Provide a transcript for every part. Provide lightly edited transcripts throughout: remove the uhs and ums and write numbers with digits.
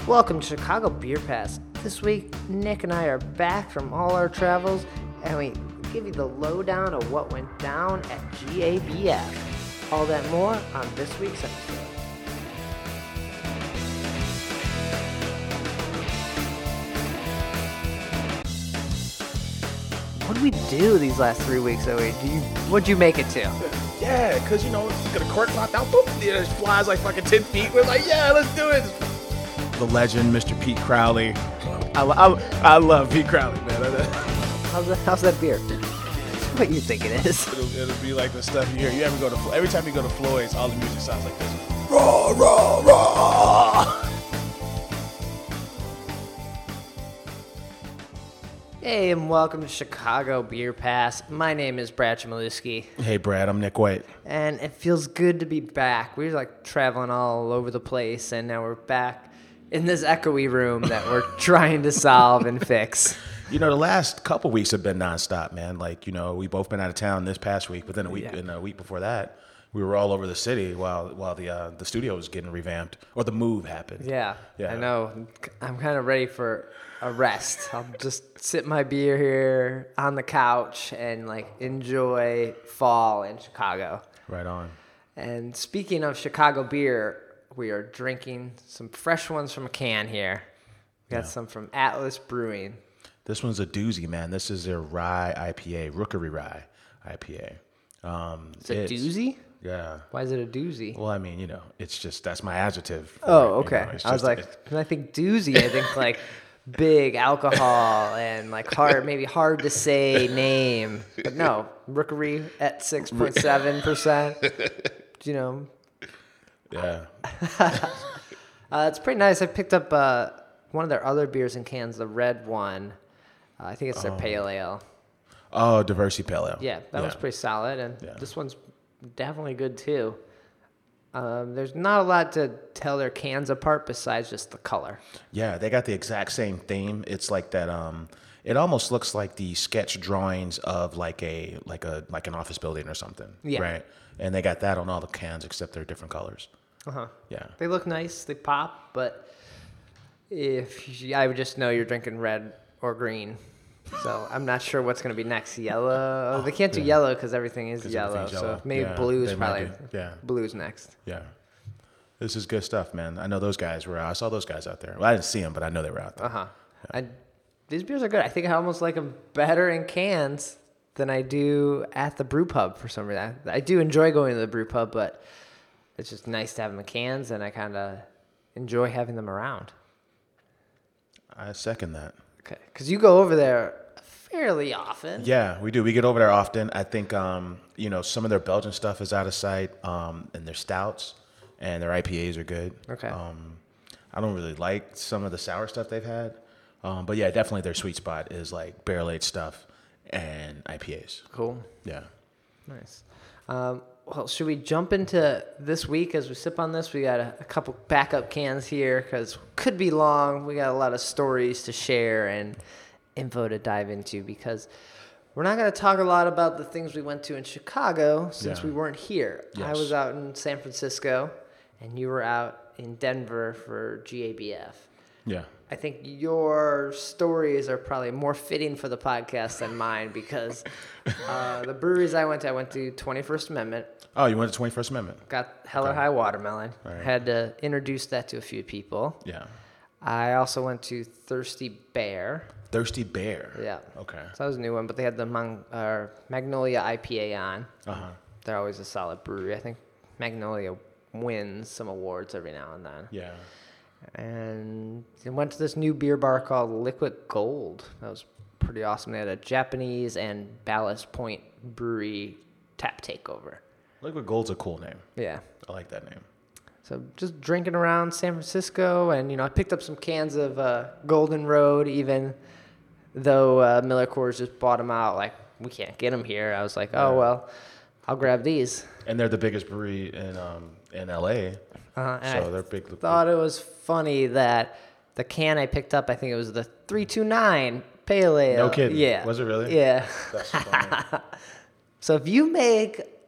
Welcome to Chicago Beer Pass. This week, Nick and I are back from all our travels, and we give you the lowdown of what went down at GABF. All that more on this week's episode. What did we do these last 3 weeks, Owie? What'd you make it to? Yeah, because, you get a cork popped out, boop, it flies like fucking 10 feet. We're like, yeah, let's do it. The legend, Mr. Pete Crowley. I love Pete Crowley, man. How's that beer? What you think it is? It'll be like the stuff you hear. You ever go to every time you go to Floyd's, all the music sounds like this. Raw, raw, raw. Hey, and welcome to Chicago Beer Pass. My name is Brad Chmielewski. Hey, Brad, I'm Nick White. And it feels good to be back. We were traveling all over the place, and now we're back in this echoey room that we're trying to solve and fix. The last couple weeks have been nonstop, man. We both been out of town this past week, but then a week before that, we were all over the city while the studio was getting revamped, or the move happened. Yeah, I know. I'm kind of ready for a rest. I'll just sip my beer here on the couch and enjoy fall in Chicago. Right on. And speaking of Chicago beer, we are drinking some fresh ones from a can here. We got some from Atlas Brewing. This one's a doozy, man. This is their rye IPA, Rookery Rye IPA. It's a doozy? Yeah. Why is it a doozy? Well, I mean, it's just, that's my adjective. Okay. I was when I think doozy, I think big alcohol and hard to say name. But no, Rookery at 6.7%. Yeah. It's pretty nice. I picked up one of their other beers in cans, the red one. I think it's their pale ale. Oh, Diversity Pale Ale. Yeah, that one's pretty solid, and this one's definitely good too. There's not a lot to tell their cans apart besides just the color. Yeah, they got the exact same theme. It's like that. It almost looks like the sketch drawings of like an office building or something. Yeah. Right. And they got that on all the cans except they're different colors. Yeah. They look nice. They pop, but I would just know you're drinking red or green. So I'm not sure what's going to be next. Yellow. They can't do yellow because everything is yellow. So maybe blue's probably. Blue's next. Yeah. This is good stuff, man. I know those guys were. I saw those guys out there. Well, I didn't see them, but I know they were out there. These beers are good. I think I almost like them better in cans than I do at the brew pub for some reason. I do enjoy going to the brew pub, but it's just nice to have them in cans, and I kind of enjoy having them around. I second that. Okay, because you go over there fairly often. Yeah, we do. We get over there often. I think, some of their Belgian stuff is out of sight, and their stouts and their IPAs are good. Okay. I don't really like some of the sour stuff they've had, but yeah, definitely their sweet spot is barrel-aged stuff and IPAs. Cool. Yeah. Nice. Well, should we jump into this week as we sip on this? We got a couple backup cans here because it could be long. We got a lot of stories to share and info to dive into because we're not going to talk a lot about the things we went to in Chicago since we weren't here. Yes. I was out in San Francisco, and you were out in Denver for GABF. Yeah. I think your stories are probably more fitting for the podcast than mine because the breweries I went to 21st Amendment. Oh, you went to 21st Amendment? Got Hell or High Watermelon. Right. Had to introduce that to a few people. Yeah. I also went to Thirsty Bear. Thirsty Bear? Yeah. Okay. So that was a new one, but they had the Magnolia IPA on. Uh-huh. They're always a solid brewery. I think Magnolia wins some awards every now and then. Yeah. And I went to this new beer bar called Liquid Gold. That was pretty awesome. They had a Japanese and Ballast Point Brewery tap takeover. Liquid Gold's a cool name. Yeah. I like that name. So just drinking around San Francisco, and, I picked up some cans of Golden Road, even though Miller Coors just bought them out. We can't get them here. I was like, well, I'll grab these. And they're the biggest brewery in L.A., so they're big. Thought it was funny that the can I picked up, I think it was the 329 Pale Ale. No kidding. Yeah. Was it really? Yeah. That's funny. So if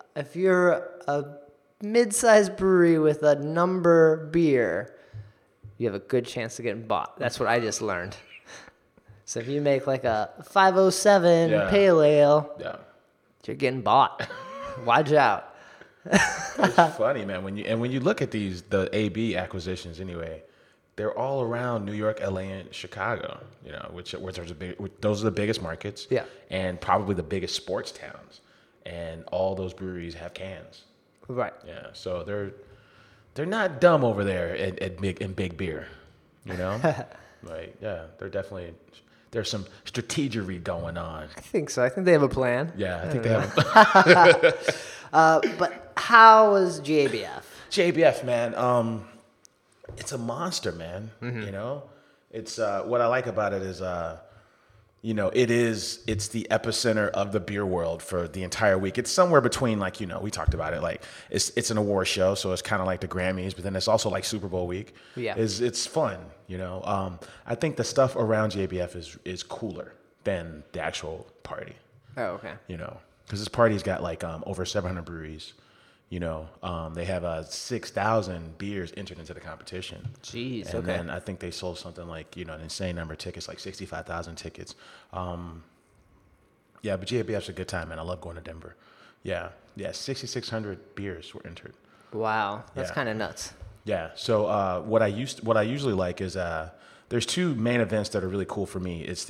you're a mid-sized brewery with a number beer, you have a good chance of getting bought. That's what I just learned. So if you make like a 507 pale ale, you're getting bought. Watch out. It's funny, man. When you look at the AB acquisitions anyway, they're all around New York, LA, and Chicago. You know, which those are the biggest markets. Yeah. And probably the biggest sports towns. And all those breweries have cans. Right. Yeah. So they're not dumb over there in big beer. You know. Like, yeah, there's some strategery going on. I think so. I think they have a plan. Yeah, I think they have. But how was GABF? GABF, man, it's a monster, man. Mm-hmm. You know, it's what I like about it is, you know, it's the epicenter of the beer world for the entire week. It's somewhere between, like, you know, we talked about it, like it's an award show, so it's kind of like the Grammys, but then it's also like Super Bowl week. Yeah, it's fun, you know. I think the stuff around GABF is cooler than the actual party. Oh, okay. You know, because this party's got like over 700 breweries. You know, they have 6,000 beers entered into the competition. Jeez, and then I think they sold something like, you know, an insane number of tickets, like 65,000 tickets. Yeah, but GABF's a good time, man. I love going to Denver. Yeah, 6,600 beers were entered. Wow, that's kind of nuts. Yeah. So what I usually like is there's two main events that are really cool for me. It's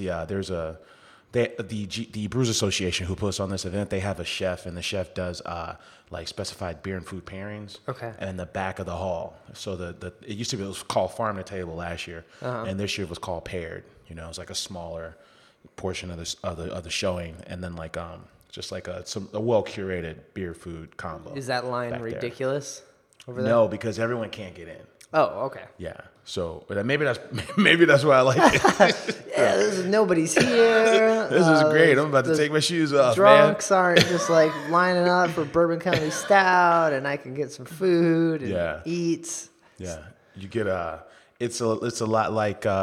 the Brewers Association who puts on this event. They have a chef, and the chef does like specified beer and food pairings. Okay. And in the back of the hall. So it used to be, it was called Farm to Table last year, and this year it was called Paired. You know, it's like a smaller portion of the showing, and then like just like a well curated beer food combo. Is that line ridiculous over there? No, because everyone can't get in. Oh, okay. Yeah. So maybe that's why I like it. Yeah, nobody's here. This is great. I'm about to take my shoes off, drunks aren't just like lining up for Bourbon County Stout, and I can get some food and eat. Yeah, you get it's a lot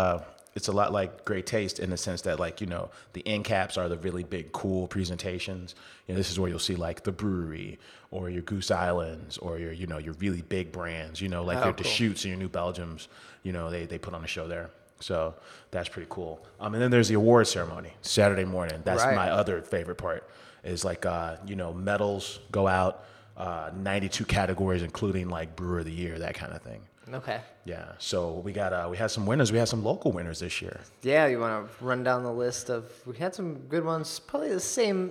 like Great Taste in the sense that, like, you know, the end caps are the really big cool presentations. You know, this is where you'll see like the brewery or your Goose Islands or your, you know, your really big brands, you know, like your Deschutes and your New Belgiums, you know, they put on a show there. So that's pretty cool. And then there's the award ceremony Saturday morning. That's my other favorite part is like, you know, medals go out, 92 categories, including like Brewer of the Year, that kind of thing. Okay. Yeah. So we had some winners. We had some local winners this year. Yeah. You want to run down the list of? We had some good ones. Probably the same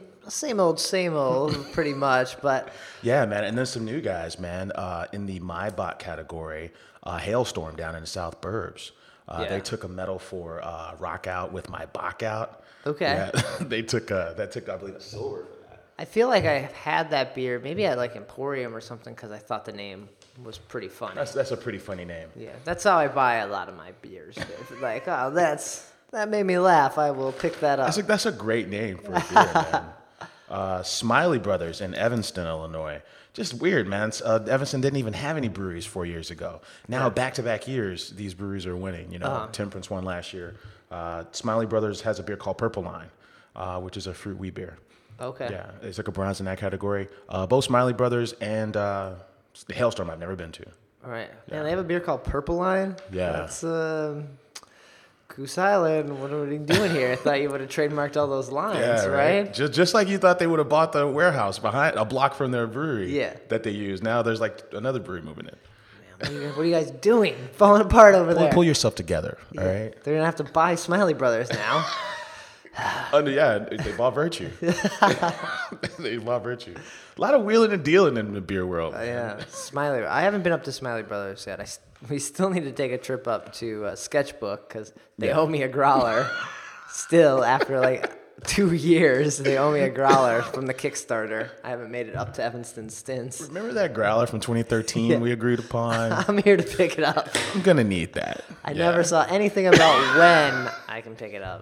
old, pretty much. But yeah, man. And then some new guys, man. In the Maibach category, Hailstorm down in the South Burbs. They took a medal for Rock Out with My Bach Out. Okay. Yeah, they took I believe a silver for that. I feel like I've had that beer, maybe at like Emporium or something, because I thought the name was pretty funny. That's a pretty funny name. Yeah, that's how I buy a lot of my beers. Like, oh, that made me laugh. I will pick that up. That's a great name for a beer, man. Smiley Brothers in Evanston, Illinois. Just weird, man. Evanston didn't even have any breweries 4 years ago. Now, back-to-back years, these breweries are winning. You know, Temperance won last year. Smiley Brothers has a beer called Purple Line, which is a fruit wheat beer. Okay. Yeah, they took a bronze in that category. Both Smiley Brothers and the Hailstorm I've never been to. All right. Yeah, they have a beer called Purple Line. Yeah. That's Goose Island. What are we doing here? I thought you would have trademarked all those lines, right? Just like you thought they would have bought the warehouse behind a block from their brewery that they use. Now there's like another brewery moving in. Man, what are you guys doing? Falling apart over there. Pull yourself together, all right? They're going to have to buy Smiley Brothers now. They bought Virtue. They bought Virtue. A lot of wheeling and dealing in the beer world. Yeah, Smiley. I haven't been up to Smiley Brothers yet. We still need to take a trip up to Sketchbook because they owe me a growler. Still, after like 2 years, they owe me a growler from the Kickstarter. I haven't made it up to Evanston since. Remember that growler from 2013 we agreed upon? I'm here to pick it up. I'm going to need that. I never saw anything about when I can pick it up.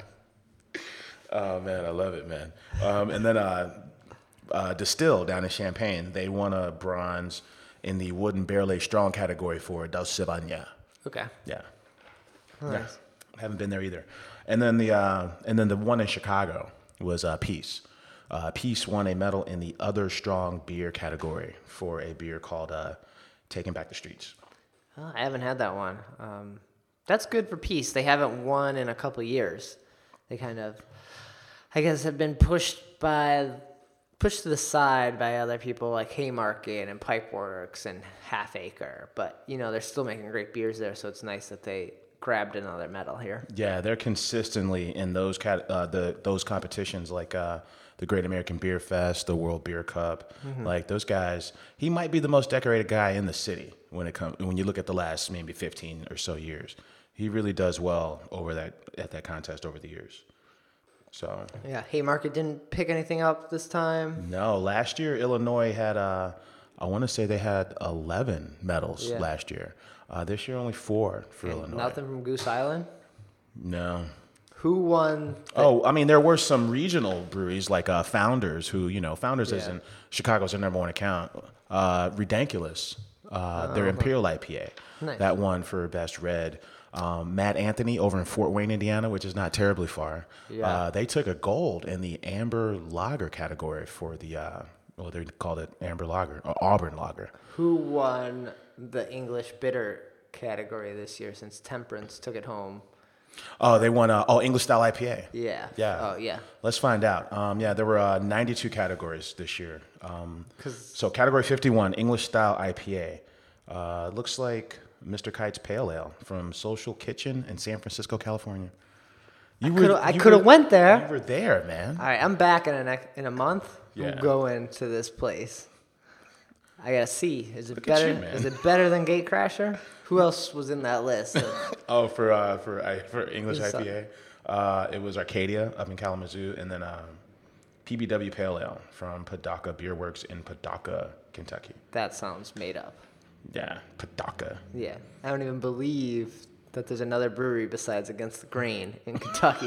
Oh, man, I love it, man. And then Distill down in Champaign, they won a bronze in the Wooden Barrel Strong category for Dos Sibanya. Okay. Yeah. Nice. Yeah. Haven't been there either. And then the one in Chicago was Peace. Peace won a medal in the Other Strong Beer category for a beer called Taking Back the Streets. Oh, I haven't had that one. That's good for Peace. They haven't won in a couple of years. They kind of, I guess, have been pushed to the side by other people like Haymarket and Pipeworks and Half Acre. But, they're still making great beers there, so it's nice that they grabbed another medal here. Yeah, they're consistently in those those competitions like the Great American Beer Fest, the World Beer Cup. Like those guys, he might be the most decorated guy in the city when you look at the last maybe 15 or so years. He really does well at that contest over the years. So yeah, Haymarket didn't pick anything up this time. No, last year Illinois had I want to say they had 11 medals last year. This year only 4 for Illinois. Nothing from Goose Island? No. Who won? There were some regional breweries like Founders, who, Founders is in Chicago's their number one account. Ridiculous, their Imperial IPA, nice. That won for Best Red. Matt Anthony over in Fort Wayne, Indiana, which is not terribly far. Yeah. They took a gold in the Amber Lager category for the, they called it Amber Lager, or Auburn Lager. Who won the English Bitter category this year since Temperance took it home? Oh, they won English Style IPA. Yeah. Yeah. Oh, yeah. Let's find out. There were 92 categories this year. So category 51, English Style IPA. Looks like Mr. Kite's Pale Ale from Social Kitchen in San Francisco, California. I could have went there. You were there, man. All right, I'm back in a month. Yeah. I'm going to this place. I gotta see. Is it Look better? at you, man. Is it better than Gatecrasher? Who else was in that list? For English IPA, it was Arcadia up in Kalamazoo, and then PBW Pale Ale from Padaka Beer Works in Padaka, Kentucky. That sounds made up. Yeah, Padaka. Yeah, I don't even believe that there's another brewery besides Against the Grain in Kentucky.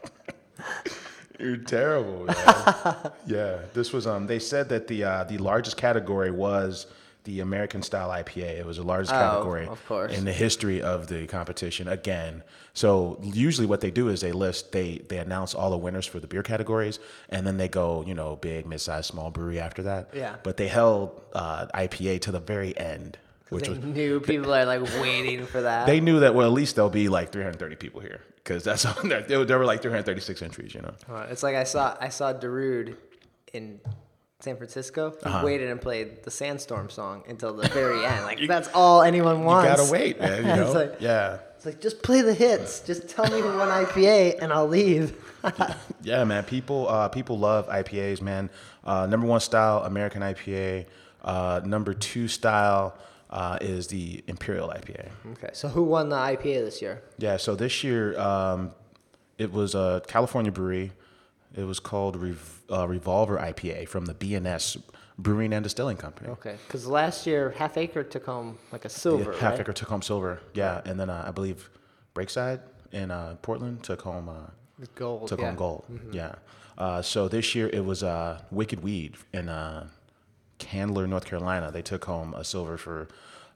You're terrible, man. Yeah, this was. They said that the largest category was the American Style IPA. It was the largest category of course. in the history of the competition. Again, so usually what they do is they announce all the winners for the beer categories, and then they go, big, mid-sized, small brewery after that. Yeah. But they held IPA to the very end. Which they knew people are like waiting for that. They knew that, at least there'll be like 330 people here, because that's all, there were like 336 entries, It's like I saw Darude in San Francisco. He waited and played the Sandstorm song until the very end. Like that's all anyone wants. You gotta wait, man. It's like just play the hits. Just tell me who won IPA and I'll leave. Yeah, man. People love IPAs, man. Number 1 style, American IPA. Number 2 style is the Imperial IPA. Okay, so who won the IPA this year? Yeah, so this year it was a California brewery. It was called Revolver IPA from the B&S Brewing and Distilling Company. Okay, because last year Half Acre took home like a silver, Half Acre took home silver, yeah. And then I believe Breakside in Portland took home gold. Home gold, yeah. So this year it was Wicked Weed in Candler, North Carolina. They took home a silver for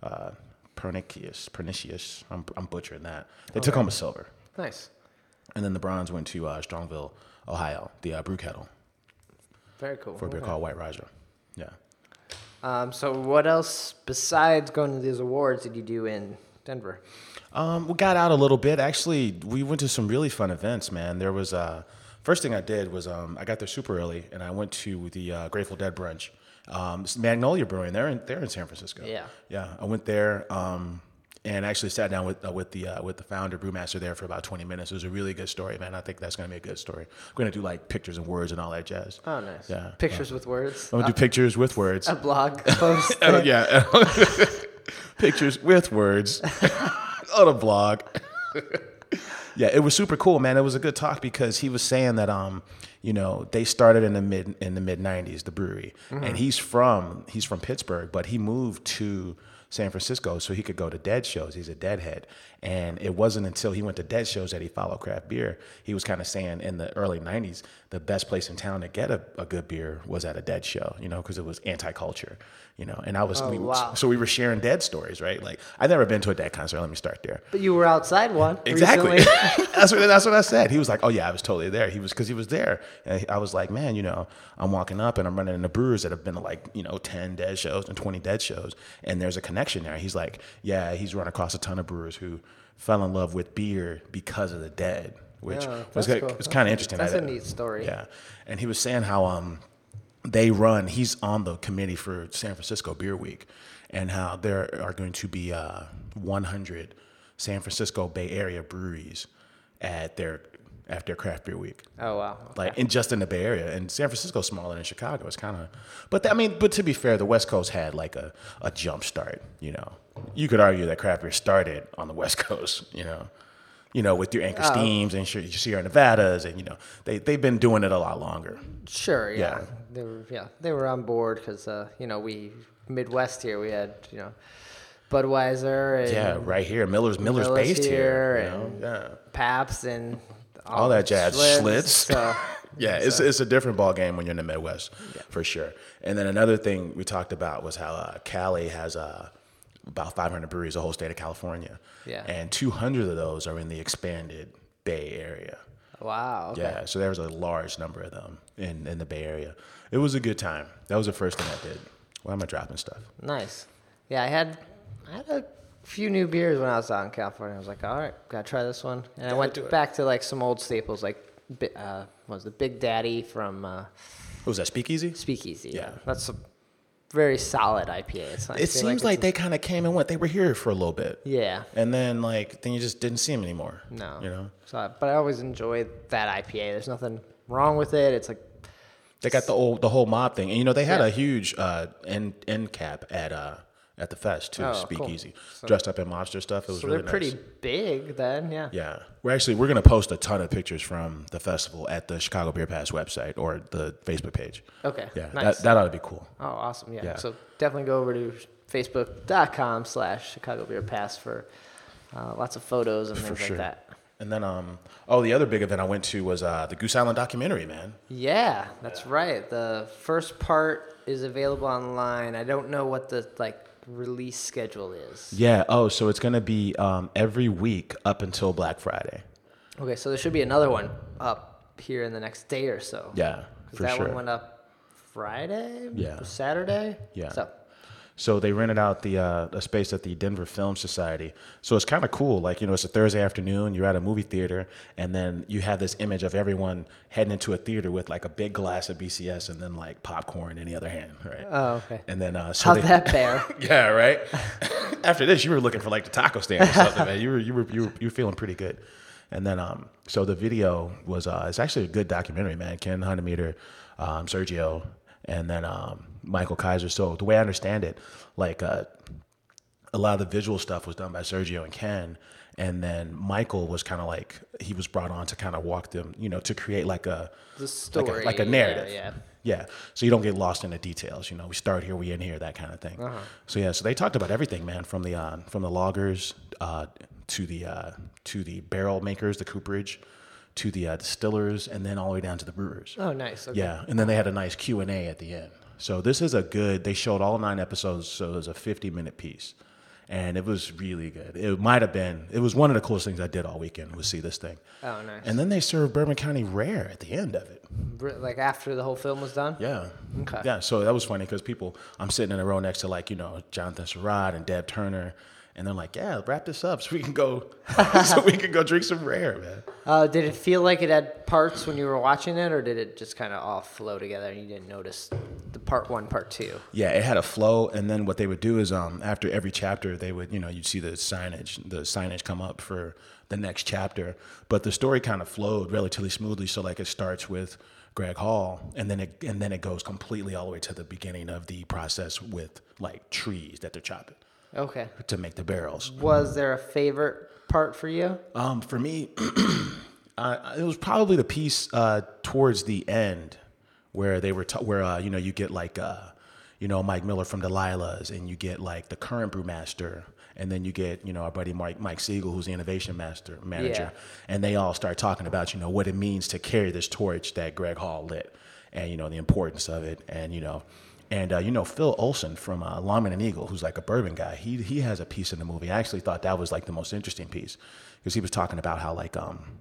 Pernicious. I'm butchering that. They took home a silver. Nice. And then the bronze went to Strongville, Ohio, the brew kettle. Very cool. For a beer called White Riser. Yeah. So what else besides going to these awards did you do in Denver? We got out a little bit. Actually, we went to some really fun events, man. There was first thing I did was I got there super early and I went to the Grateful Dead brunch. Magnolia Brewing, they're in San Francisco. Yeah. I went there and actually sat down with the founder, brewmaster there for about 20 minutes. It was a really good story, man. I think that's gonna be a good story. We're gonna do like pictures and words and all that jazz. Oh, nice. Yeah. Pictures with words. I'm gonna do pictures with words. A blog post. Yeah. Pictures with words on a blog. Yeah, it was super cool, man. It was a good talk because he was saying that they started in the mid 90s, the brewery. And he's from Pittsburgh, but he moved to San Francisco so he could go to Dead shows. He's a Deadhead. And it wasn't until he went to Dead shows that he followed craft beer. He was kind of saying in the early 90s, the best place in town to get a good beer was at a Dead show, because it was anti-culture, and I was, so we were sharing Dead stories, right? Like I've never been to a Dead concert. Let me start there. But you were outside one. Exactly. That's what I said. He was like, oh yeah, I was totally there. Because he was there. And I was like, man, I'm walking up and I'm running into brewers that have been to 10 Dead shows and 20 Dead shows. And there's a connection connection there. He's like, yeah, he's run across a ton of brewers who fell in love with beer because of the Dead, which was cool. it's kind of interesting. That's a neat story. Yeah, and he was saying how he's on the committee for San Francisco Beer Week, and how there are going to be 100 San Francisco Bay Area breweries at their craft beer week. Oh wow! Okay. Like just in the Bay Area, and San Francisco's smaller than Chicago. It's kind of, but to be fair, the West Coast had like a jump start. You know, you could argue that craft beer started on the West Coast. You know, with your Anchor Steams and your Sierra Nevadas, and they've been doing it a lot longer. Sure, yeah. They were on board because we Midwest here we had Budweiser and right here Miller's based here, and Pabst and all that jazz, Schlitz. So, it's a different ball game when you're in the Midwest, for sure. And then another thing we talked about was how Cali has about 500 breweries, the whole state of California. Yeah. And 200 of those are in the expanded Bay Area. Wow. Okay. Yeah, so there was a large number of them in the Bay Area. It was a good time. That was the first thing I did. Why am I dropping stuff? Nice. Yeah, I had a few new beers when I was out in California. I was like, all right, gotta try this one. And I went back to like some old staples, like what was the Big Daddy from What was that, Speakeasy? Speakeasy. Yeah. That's a very solid IPA. It's nice. It seems like they kind of came and went. They were here for a little bit. Yeah. And then you just didn't see them anymore. No. So, but I always enjoyed that IPA. There's nothing wrong with it. It's like they got the whole mob thing, and they had a huge end cap at the fest too. Speakeasy, cool. So, dressed up in mobster stuff. It was really nice. So they're pretty big then, yeah. Yeah, we're gonna post a ton of pictures from the festival at the Chicago Beer Pass website or the Facebook page. Okay, yeah, nice. that ought to be cool. Oh, awesome! Yeah. So definitely go over to facebook.com/Chicago Beer Pass for lots of photos and things like that. And then, the other big event I went to was the Goose Island documentary, man. Yeah, that's right. The first part is available online. I don't know what the release schedule is. Yeah. Oh, so it's gonna be every week up until Black Friday. Okay, so there should be another one up here in the next day or so. Yeah, for that sure. One went up Friday. Yeah. Saturday. Yeah. So they rented out a space at the Denver Film Society. So it's kind of cool. Like, it's a Thursday afternoon. You're at a movie theater, and then you have this image of everyone heading into a theater with like a big glass of BCS and then like popcorn in the other hand, right? Oh, okay. And then how'd that bear? Yeah, right. After this, you were looking for like the taco stand or something, man. You were feeling pretty good. And then so the video was it's actually a good documentary, man. Ken Hundemeter, Sergio. And then Michael Kaiser. So the way I understand it, like a lot of the visual stuff was done by Sergio and Ken. And then Michael was kind of like, he was brought on to kind of walk them, to create the story, like a narrative. Yeah. So you don't get lost in the details. We start here, we end here, that kind of thing. Uh-huh. So they talked about everything, man, from the loggers to the barrel makers, the cooperage, to the distillers, and then all the way down to the brewers. Oh, nice. Okay. Yeah, and then they had a nice Q&A at the end. So this is they showed all 9 episodes, so it was a 50-minute piece. And it was really good. It was one of the coolest things I did all weekend was see this thing. Oh, nice. And then they served Bourbon County Rare at the end of it. Like after the whole film was done? Yeah. Okay. Yeah, so that was funny because I'm sitting in a row next to Jonathan Sherrod and Deb Turner. And they're like, yeah, wrap this up so we can go drink some Rare, man. Did it feel like it had parts when you were watching it, or did it just kind of all flow together and you didn't notice the part 1, part 2? Yeah, it had a flow, and then what they would do is after every chapter, they would, you'd see the signage come up for the next chapter. But the story kind of flowed relatively smoothly, so like it starts with Greg Hall, and then it goes completely all the way to the beginning of the process with like trees that they're chopping. Okay. To make the barrels. Was there a favorite part for you? For me, it was probably the piece towards the end where they were you get like Mike Miller from Delilah's, and you get like the current brewmaster, and then you get our buddy Mike Siegel, who's the innovation manager, Yeah. and they all start talking about what it means to carry this torch that Greg Hall lit, and the importance of it, and And Phil Olson from Longman and Eagle, who's like a bourbon guy, he has a piece in the movie. I actually thought that was like the most interesting piece because he was talking about how like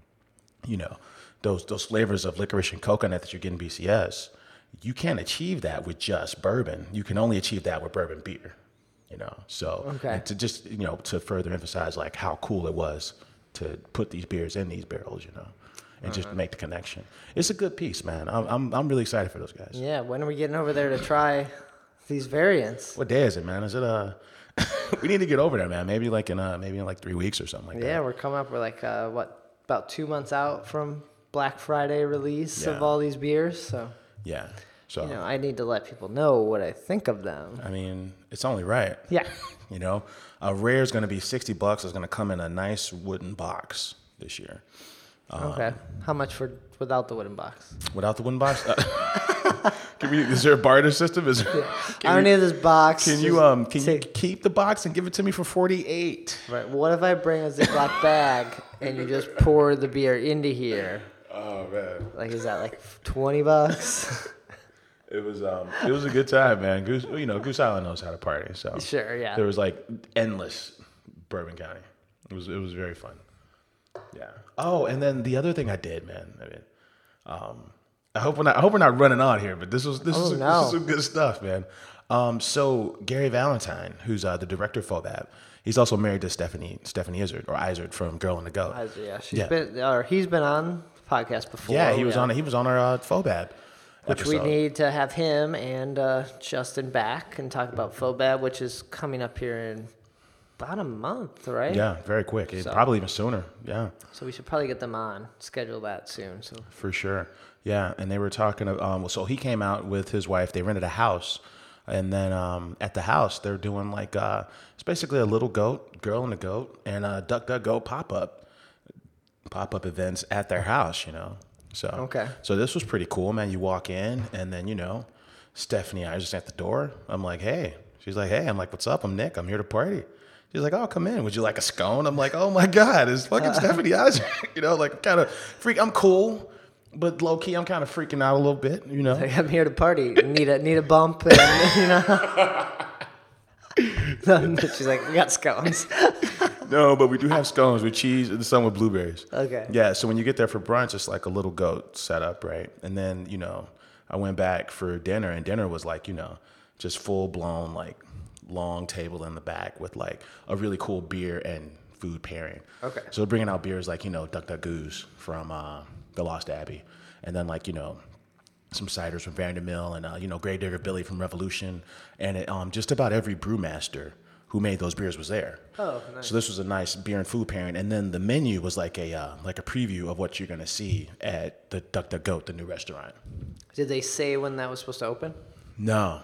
those flavors of licorice and coconut that you get in BCS, you can't achieve that with just bourbon. You can only achieve that with bourbon beer. You know, so Okay. and to just to further emphasize like how cool it was to put these beers in these barrels, and just make the connection. It's a good piece, man. I'm really excited for those guys. Yeah, when are we getting over there to try these variants? What day is it, man? Is it we need to get over there, man. Maybe in like 3 weeks or something like that. Yeah, we're coming up. We're like about 2 months out from Black Friday release of all these beers. So Yeah. So I need to let people know what I think of them. I mean, it's only right. Yeah. A rare is going to be $60. It's going to come in a nice wooden box this year. Okay. How much for without the wooden box? Without the wooden box? Is there a barter system? I don't need this box. Can you keep the box and give it to me for $48? Right. What if I bring a Ziploc bag and you just pour the beer into here? Oh man. Like, is that like $20? It was a good time, man. Goose Island knows how to party. So Sure, yeah. There was like endless Bourbon County. It was very fun. Yeah. Oh, and then the other thing I did, man. I mean, I hope we're not running on here, but this is some good stuff, man. So Gary Valentine, who's the director of FOBAB, he's also married to Stephanie Izard from Girl and the Goat. Yeah, he's been on the podcast before. Yeah, he was on our FOBAB. Which episode. we need to have him and Justin back and talk about FOBAB, which is coming up here in about a month, right? Yeah, very quick. Probably even sooner. Yeah. So we should probably get them on, schedule that soon. So for sure. Yeah, and they were talking. So he came out with his wife. They rented a house, and then at the house they're doing like it's basically a little goat, Girl and the Goat, and Duck Duck Goat pop up events at their house. So okay. So this was pretty cool, man. You walk in, and then Stephanie I was just at the door. I'm like, hey. She's like, hey. I'm like, what's up? I'm Nick. I'm here to party. She's like, oh, come in. Would you like a scone? I'm like, oh my God, it's fucking Stephanie Izard. Like kind of freak. I'm cool, but low key, I'm kind of freaking out a little bit. Like, I'm here to party. Need a bump, and She's like, we got scones. No, but we do have scones with cheese and some with blueberries. Okay. Yeah, so when you get there for brunch, it's like a little goat setup, right? And then, I went back for dinner, and dinner was like, just full blown, like long table in the back with like a really cool beer and food pairing. Okay. So we're bringing out beers like, Duck Duck Goose from the Lost Abbey. And then like, some ciders from Vandermill and, Grey Digger Billy from Revolution. And just about every brewmaster who made those beers was there. Oh, nice. So this was a nice beer and food pairing, and then the menu was like a preview of what you're gonna see at the Duck Duck Goat, the new restaurant. Did they say when that was supposed to open? No.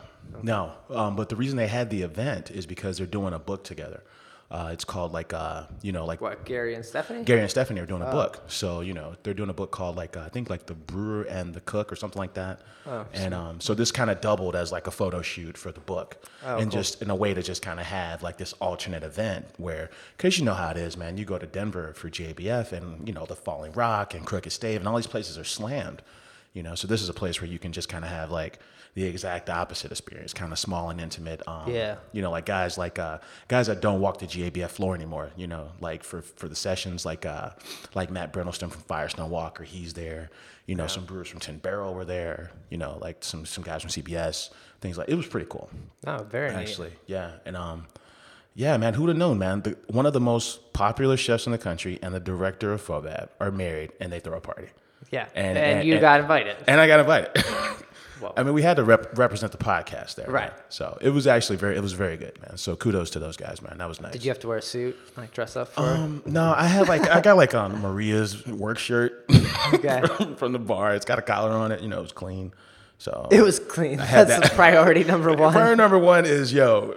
But the reason they had the event is because they're doing a book together. It's called like What, Gary and Stephanie? Gary and Stephanie are doing a book. So, they're doing a book called like, I think like The Brewer and the Cook or something like that. Oh, and so this kind of doubled as like a photo shoot for the book. Oh, and cool. just in a way to just kind of have like this alternate event where, cause you know how it is, man, you go to Denver for JBF and, the Falling Rock and Crooked Stave and all these places are slammed. So this is a place where you can just kind of have like the exact opposite experience, kind of small and intimate. Yeah. Like guys that don't walk the GABF floor anymore. Like for the sessions, like Matt Brindleston from Firestone Walker, he's there. Some brewers from Tin Barrel were there. Like some guys from CBS, things like. It was pretty cool. Oh, very neat. Actually, yeah, and yeah, man, who'd have known, man? One of the most popular chefs in the country and the director of FOBAB are married, and they throw a party. Yeah, and you got invited. And I got invited. Well, I mean, we had to represent the podcast there. Right. Man. So it was actually very good, man. So kudos to those guys, man. That was nice. Did you have to wear a suit, like dress up for it? No, I got like Maria's work shirt Okay. from the bar. It's got a collar on it. It was clean. So It was clean. That's the priority number one. Priority number one is,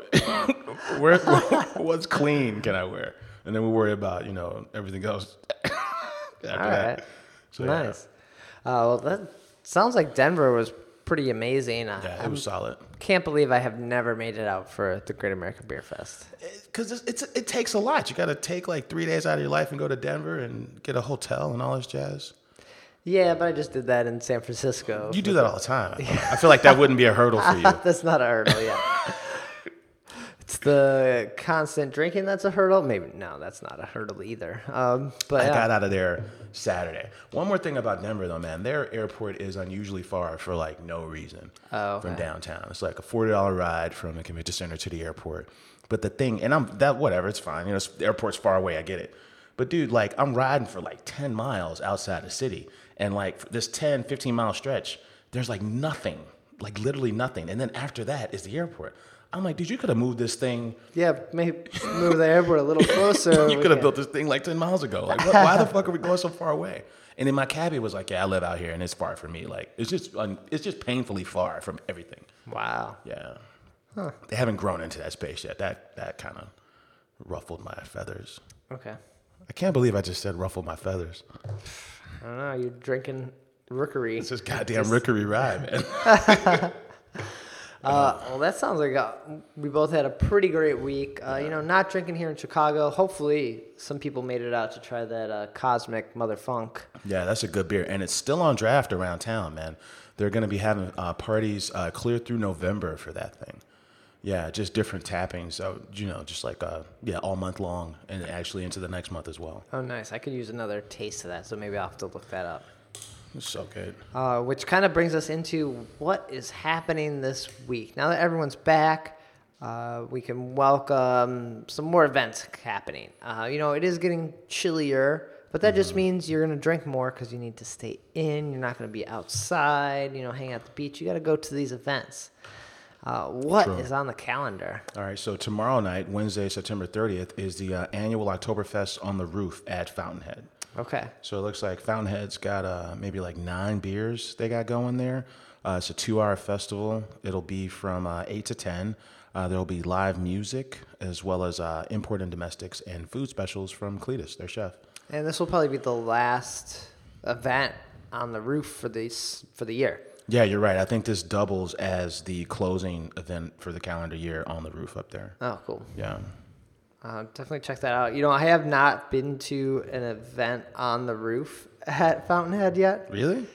what's clean can I wear? And then we'll worry about, everything else after All right. that. So, Nice. Well, that sounds like Denver was pretty amazing. Yeah, it was solid. Can't believe I have never made it out for the Great American Beer Fest. Because it takes a lot. You got to take like 3 days out of your life and go to Denver and get a hotel and all this jazz. Yeah, but I just did that in San Francisco. You do that all the time. I feel like that wouldn't be a hurdle for you. That's not a hurdle, yeah. It's the constant drinking that's a hurdle. Maybe, no, that's not a hurdle either. But I got out of there Saturday. One more thing about Denver, though, man. Their airport is unusually far for, like, no reason from downtown. It's like a $40 ride from the convention center to the airport. But the thing, and whatever, it's fine. The airport's far away. I get it. But dude, like I'm riding for like 10 miles outside the city. And like for this 10, 15 mile stretch, there's like nothing, like literally nothing. And then after that is the airport. I'm like, dude, you could have moved this thing. Yeah, maybe move the airport a little closer. You could have built this thing like 10 miles ago. Like, why the fuck are we going so far away? And then my cabbie was like, yeah, I live out here and it's far from me. Like, it's just painfully far from everything. Wow. Yeah. Huh. They haven't grown into that space yet. That kind of ruffled my feathers. Okay. I can't believe I just said ruffled my feathers. I don't know. You're drinking Rookery. It's this goddamn Rookery ride, man. Well, that sounds like we both had a pretty great week. Not drinking here in Chicago. Hopefully, some people made it out to try that Cosmic Mother Funk. Yeah, that's a good beer. And it's still on draft around town, man. They're going to be having parties clear through November for that thing. Yeah, just different tappings. So, just like, all month long and actually into the next month as well. Oh, nice. I could use another taste of that, so maybe I'll have to look that up. It's so good. Which kind of brings us into what is happening this week. Now that everyone's back, we can welcome some more events happening. It is getting chillier, but that just means you're going to drink more because you need to stay in. You're not going to be outside, hang out at the beach. You got to go to these events. What is on the calendar? All right, so tomorrow night, Wednesday, September 30th, is the annual Oktoberfest on the roof at Fountainhead. Okay. So it looks like Fountainhead's got maybe like 9 beers they got going there. It's a 2-hour festival. It'll be from 8 to 10. There'll be live music as well as import and domestics and food specials from Cletus, their chef. And this will probably be the last event on the roof for the year. Yeah, you're right. I think this doubles as the closing event for the calendar year on the roof up there. Oh, cool. Yeah. Definitely check that out. I have not been to an event on the roof at Fountainhead yet. Really?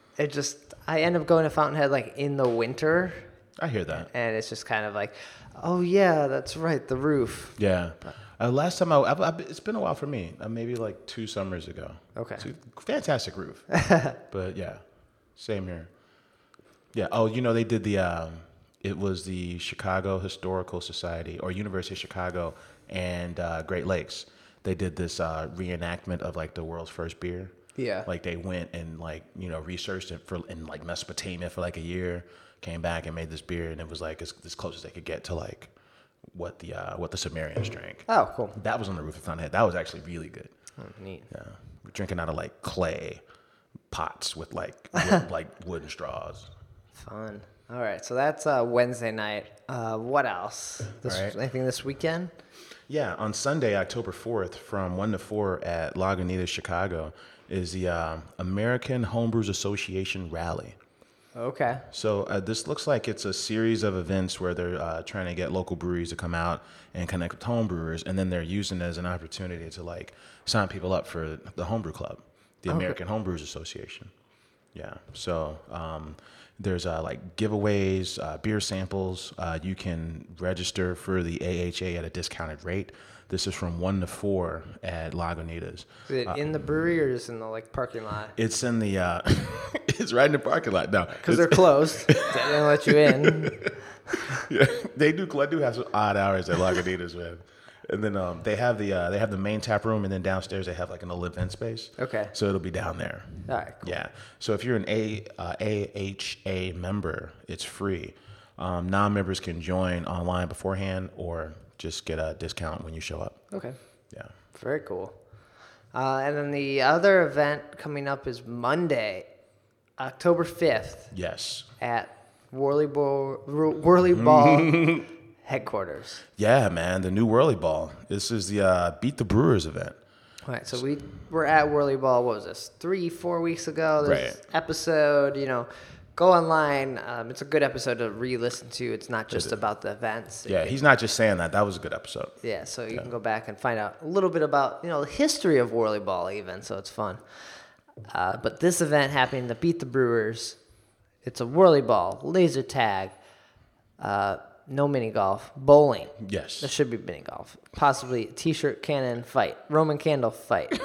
I end up going to Fountainhead like in the winter. I hear that. And it's just kind of like, oh yeah, that's right, the roof. Yeah. Last time it's been a while for me. Maybe like 2 summers ago. Okay. It's a fantastic roof. But yeah, same here. Yeah. Oh, they did it was the Chicago Historical Society or University of Chicago and Great Lakes. They did this reenactment of like the world's first beer. Yeah. Like they went and researched it in like Mesopotamia for like a year, came back and made this beer, and it was like as close as they could get to like what the Sumerians drank. Oh, cool. That was on the roof of Fountainhead. That was actually really good. Oh, neat. Yeah. We're drinking out of like clay pots with like wooden straws. Fun. All right, so that's Wednesday night. What else? Anything this weekend? Yeah, on Sunday, October 4th, from 1 to 4 at Lagunitas, Chicago, is the American Homebrewers Association Rally. Okay. So this looks like it's a series of events where they're trying to get local breweries to come out and connect with homebrewers, and then they're using it as an opportunity to like sign people up for the Homebrew Club, the American Homebrewers Association. Yeah. So there's like giveaways, beer samples. You can register for the AHA at a discounted rate. This is from 1 to 4 at Lagunitas. Is it in the brewery or just in the parking lot? It's in the it's right in the parking lot. No, because they're closed. They don't let you in. Yeah, they do. I do have some odd hours at Lagunitas, man. And then they have the main tap room, and then downstairs they have like an little event space. Okay. So it'll be down there. All right. Cool. Yeah. So if you're an AHA member, it's free. Non-members can join online beforehand or just get a discount when you show up. Okay. Yeah. Very cool. And then the other event coming up is Monday, October 5th. Yes. At Whirly Ball headquarters. Yeah, man, the new Whirly Ball. This is the Beat the Brewers event. All right, so we were at Whirly Ball, what was this, 3-4 weeks ago? This episode, go online. It's a good episode to re-listen to. It's not just about the events. Yeah, he's not just saying that. That was a good episode. Yeah, so you can go back and find out a little bit about, the history of Whirly Ball even, so it's fun. But this event happening to Beat the Brewers, it's a Whirly Ball, laser tag, no mini golf, bowling. Yes. There should be mini golf. Possibly T-shirt cannon fight, Roman candle fight,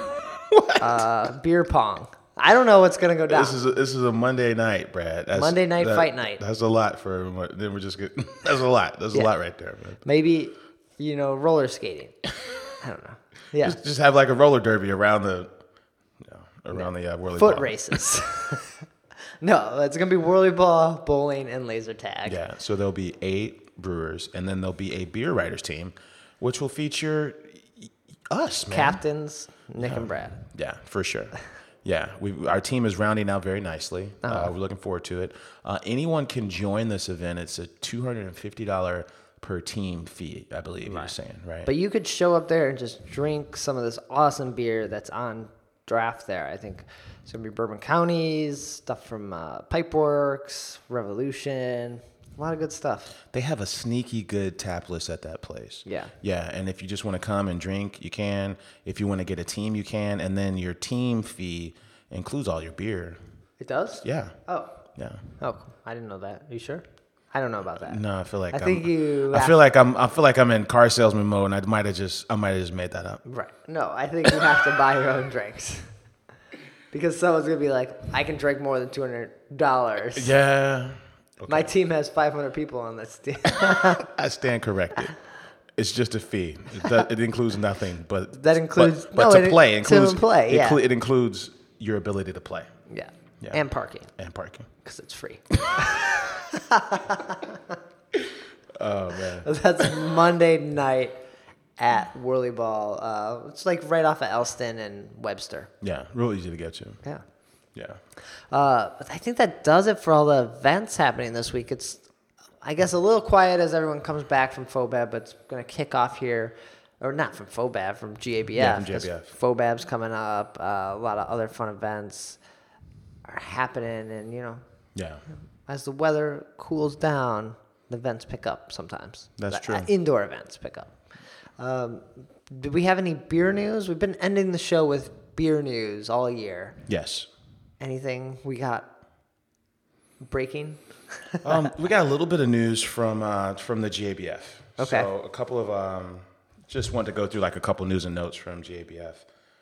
beer pong. I don't know what's gonna go down. This is a Monday night, Brad. Monday night fight night. That's a lot for everyone. Then we're just getting. That's a lot. That's a lot right there, man. Maybe, roller skating. I don't know. Yeah. Just have like a roller derby around the whirly Foot ball. races. No, it's going to be whirly ball, bowling, and laser tag. Yeah, so there'll be 8 brewers, and then there'll be a beer writers team, which will feature us, man. Captains, Nick and Brad. Yeah, for sure. Yeah, our team is rounding out very nicely. We're looking forward to it. Anyone can join this event. It's a $250 per team fee, I believe you're saying, right? But you could show up there and just drink some of this awesome beer that's on draft there. I think it's going to be Bourbon Counties, stuff from Pipeworks, Revolution, a lot of good stuff. They have a sneaky good tap list at that place. Yeah. Yeah, and if you just want to come and drink, you can. If you want to get a team, you can. And then your team fee includes all your beer. It does? Yeah. Oh. Yeah. Oh, I didn't know that. Are you sure? I don't know about that. No, I feel like I feel like I'm in car salesman mode, and I might have just made that up. Right. No, I think you have to buy your own drinks. Because someone's going to be like, I can drink more than $200. Yeah. Okay. My team has 500 people on this team. I stand corrected. It's just a fee. It includes nothing, but That includes play. Yeah. It includes your ability to play. Yeah. Yeah. And parking. And parking. Because it's free. Oh man. That's Monday night at Whirly Ball. It's like right off of Elston and Webster. Yeah, real easy to get to. Yeah. Yeah. But I think that does it for all the events happening this week. It's, I guess, a little quiet as everyone comes back from FOBAB, but it's going to kick off here, or not from FOBAB, from GABF. Yeah, from GABF. FOBAB's coming up. A lot of other fun events are happening, and Yeah. as the weather cools down, the events pick up sometimes. That's true. Indoor events pick up. Do we have any beer news? We've been ending the show with beer news all year. Yes. Anything we got breaking? We got a little bit of news from the GABF. Okay. So a couple of just want to go through like a couple news and notes from GABF.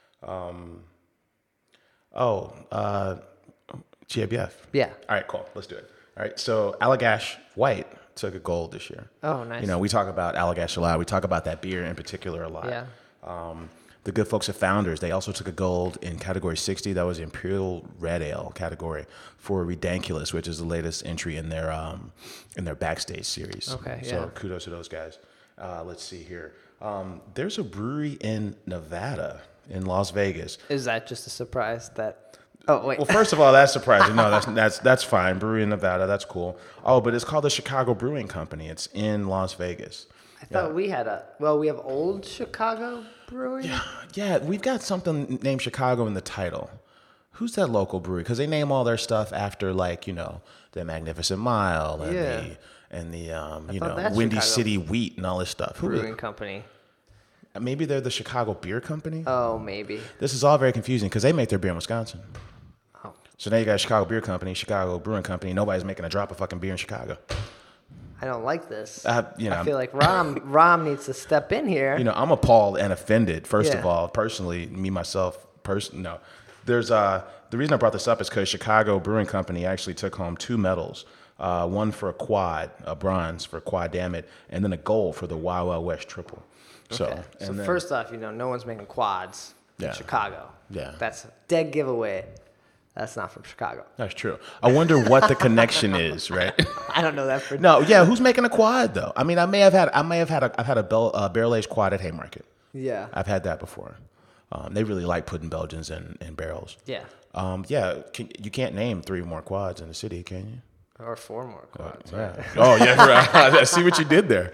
GABF. Yeah. All right, cool. Let's do it. All right. So Allagash White took a gold this year. Oh, nice. We talk about Allagash a lot. We talk about that beer in particular a lot. Yeah. The good folks at Founders, they also took a gold in category 60. That was the Imperial Red Ale category for Redunculous, which is the latest entry in their backstage series. Okay, yeah. So kudos to those guys. Let's see here. There's a brewery in Nevada, in Las Vegas. Is that just a surprise that? Oh wait. Well, first of all, that's surprising. No, that's fine. Brewery in Nevada, that's cool. Oh, but it's called the Chicago Brewing Company. It's in Las Vegas. I thought we had we have Old Chicago Brewing. Yeah, we've got something named Chicago in the title. Who's that local brewery? Because they name all their stuff after the Magnificent Mile and the Windy Chicago City Wheat and all this stuff. Brewing Company. Maybe they're the Chicago Beer Company. Oh, maybe. This is all very confusing because they make their beer in Wisconsin. Oh. So now you got Chicago Beer Company, Chicago Brewing Company. Nobody's making a drop of fucking beer in Chicago. I don't like this. I feel like Rom needs to step in here. I'm appalled and offended. First of Yeah. all, personally, no. There's the reason I brought this up is because Chicago Brewing Company actually took home 2 medals, one for a bronze for Quad Dammit, and then a gold for the Wild Wild West Triple. Okay. So first off, no one's making quads in Chicago. Yeah. That's a dead giveaway. That's not from Chicago. That's true. I wonder what the connection is, right? I don't know that for No, yeah. Who's making a quad though? I mean, I've had a barrel aged quad at Haymarket. Yeah. I've had that before. They really like putting Belgians in barrels. Yeah. You can't name 3 more quads in the city, can you? Or 4 more quads. Yeah. Oh yeah, right. I see what you did there.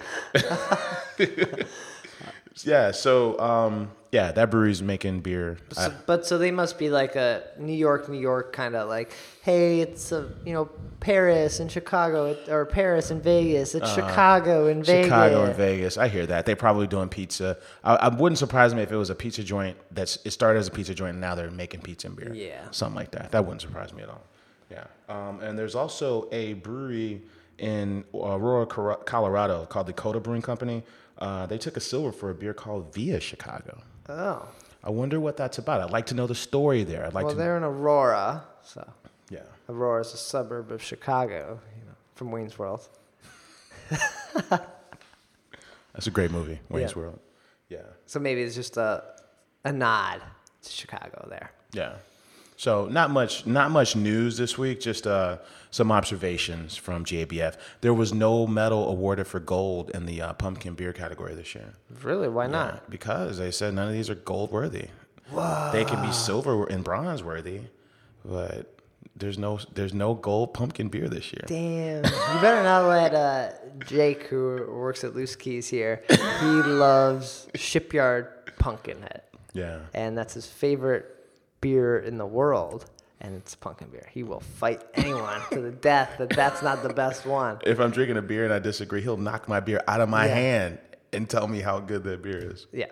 Yeah. So that brewery's making beer. So they must be like a New York kind of like, hey, it's Paris and Chicago, or Paris and Vegas. It's Chicago and Vegas. Chicago and Vegas. I hear that. They're probably doing pizza. I wouldn't surprise me if it was a pizza joint it started as a pizza joint and now they're making pizza and beer. Yeah. Something like that. That wouldn't surprise me at all. Yeah. And there's also a brewery in Aurora, Colorado called the Coda Brewing Company. They took a silver for a beer called Via Chicago. Oh. I wonder what that's about. I'd like to know the story there. They're in Aurora, so. Yeah. Aurora is a suburb of Chicago, from Wayne's World. That's a great movie, Wayne's Yeah. World. Yeah. So maybe it's just a nod to Chicago there. Yeah. So not much news this week, just some observations from JBF. There was no medal awarded for gold in the pumpkin beer category this year. Really? Why not? Because they said none of these are gold worthy. They can be silver and bronze worthy, but there's no gold pumpkin beer this year. Damn. You better not let Jake, who works at Loose Keys here, he loves Shipyard Pumpkinhead. Yeah. And that's his favorite beer in the world. And it's pumpkin beer. He will fight anyone to the death that's not the best one. If I'm drinking a beer and I disagree, he'll knock my beer out of my Yeah. hand and tell me how good that beer is. Yeah.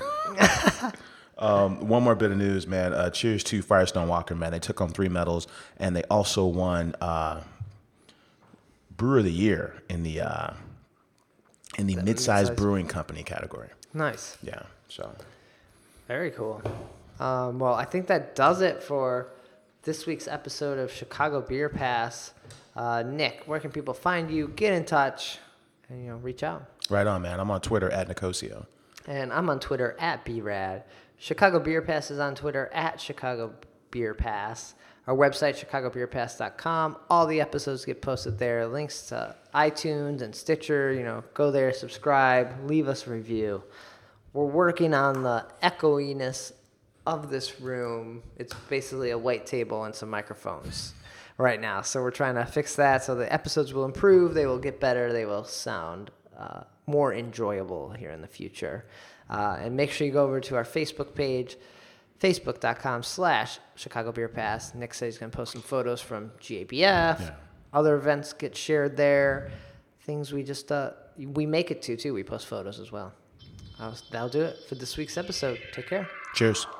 One more bit of news, man. Cheers to Firestone Walker, man. They took home 3 medals, and they also won Brewer of the Year in the mid-sized brewing company category. Nice. Yeah. So Very cool. Well, I think that does it for this week's episode of Chicago Beer Pass. Nick, where can people find you? Get in touch and reach out. right on, man. I'm on Twitter at Nicosio. And I'm on Twitter at BRAD. Chicago Beer Pass is on Twitter at Chicago Beer Pass. Our website, chicagobeerpass.com. All the episodes get posted there. Links to iTunes and Stitcher. Go there, subscribe, leave us a review. We're working on the echoiness of this room. It's basically a white table and some microphones right now. So we're trying to fix that so the episodes will improve. They will get better. They will sound more enjoyable here in the future. And make sure you go over to our Facebook page, facebook.com/Chicago Beer Pass. Nick said he's going to post some photos from GABF. Yeah. Other events get shared there. Things we just, we make it to, too. We post photos as well. That'll do it for this week's episode. Take care. Cheers.